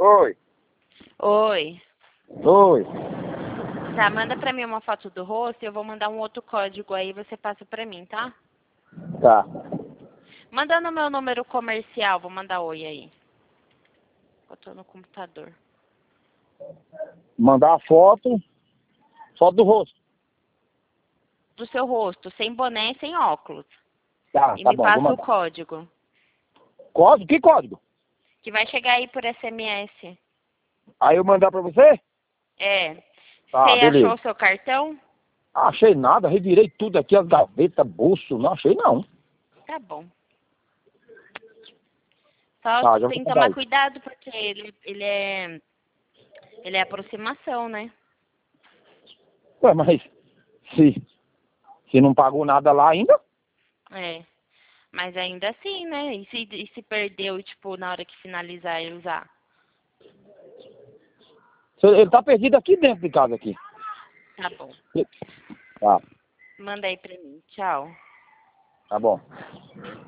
Oi. Oi. Oi. Tá, manda pra mim uma foto do rosto e eu vou mandar um outro código aí, você passa pra mim, tá? Tá. Manda no meu número comercial, vou mandar oi aí. Eu tô no computador. Mandar a foto. Foto do rosto. Do seu rosto, sem boné e sem óculos. Tá, E tá me bom, vou passa o mandar. código. Código? Que código? Que vai chegar aí por SMS. Aí eu mandar pra você? É. Você Tá, achou beleza. o seu cartão? Achei nada, revirei tudo aqui, as gavetas, bolso, não achei não. Tá bom. Só Tá, já vou tem que mandar tomar aí. cuidado, porque ele é aproximação, né? Ué, mas se não pagou nada lá ainda? É. Mas ainda assim, né? E se perdeu, tipo, na hora que finalizar e usar? Ele tá perdido aqui dentro de casa aqui. Tá bom. Tá, Manda aí pra mim. Tchau. tá bom.